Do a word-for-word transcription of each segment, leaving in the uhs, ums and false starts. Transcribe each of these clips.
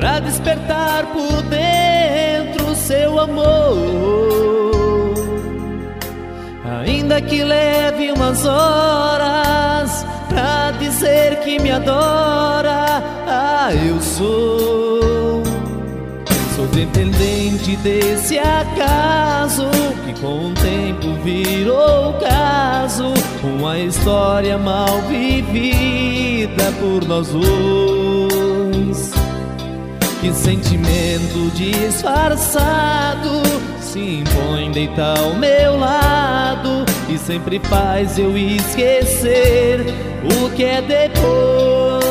pra despertar por dentro seu amor. Ainda que leve umas horas pra dizer que me adora, ah, eu sou Sou dependente desse acaso que com o tempo virou caso, uma história mal vivida por nós dois. Que sentimento disfarçado se impõe deitar ao meu lado e sempre faz eu esquecer o que é depois.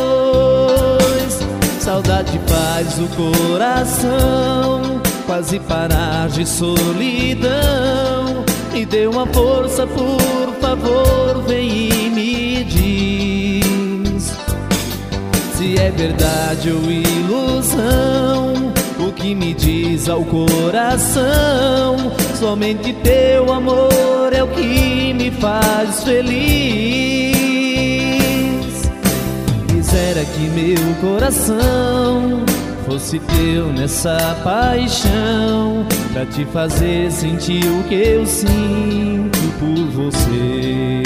Saudade faz o coração quase parar de solidão. Me dê uma força, por favor, vem e me diz se é verdade ou ilusão o que me diz ao coração. Somente teu amor é o que me faz feliz. Quisera que meu coração fosse teu nessa paixão, pra te fazer sentir o que eu sinto por você.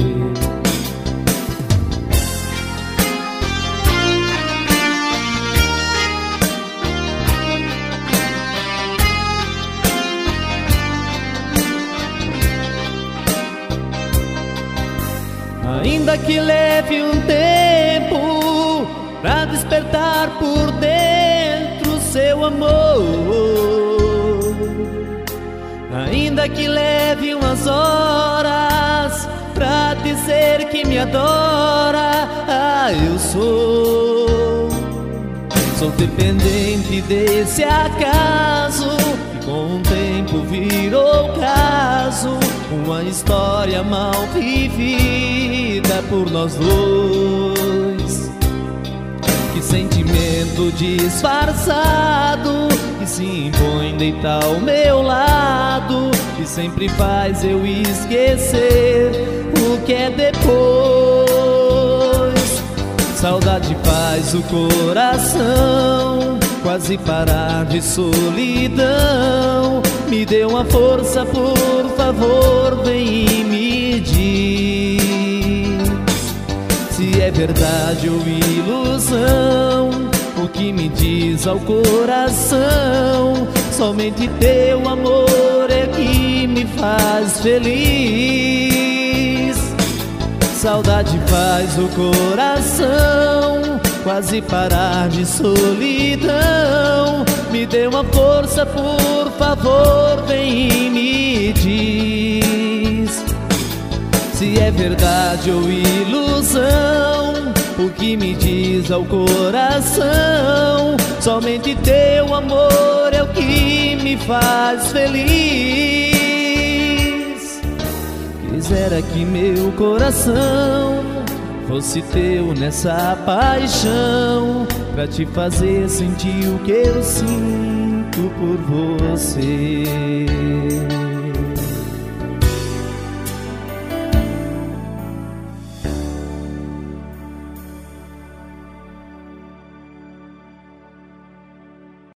Ainda que leve um tempo pra despertar por dentro seu amor, ainda que leve umas horas pra dizer que me adora, ah, eu sou Sou dependente desse acaso que com o tempo virou caso, uma história mal vivida por nós dois. Que sentimento disfarçado que se impõe deitar ao meu lado e sempre faz eu esquecer o que é depois. Saudade faz o coração quase parar de solidão. Me dê uma força, por favor, vem e me diz se é verdade ou ilusão o que me diz ao coração. Somente teu amor é que me faz feliz. Saudade faz o coração quase parar de solidão. Me dê uma força, por favor, vem e me diz se é verdade ou ilusão o que me diz ao coração. Somente teu amor é o que me faz feliz. Quisera que meu coração fosse teu nessa paixão, pra te fazer sentir o que eu sinto por você.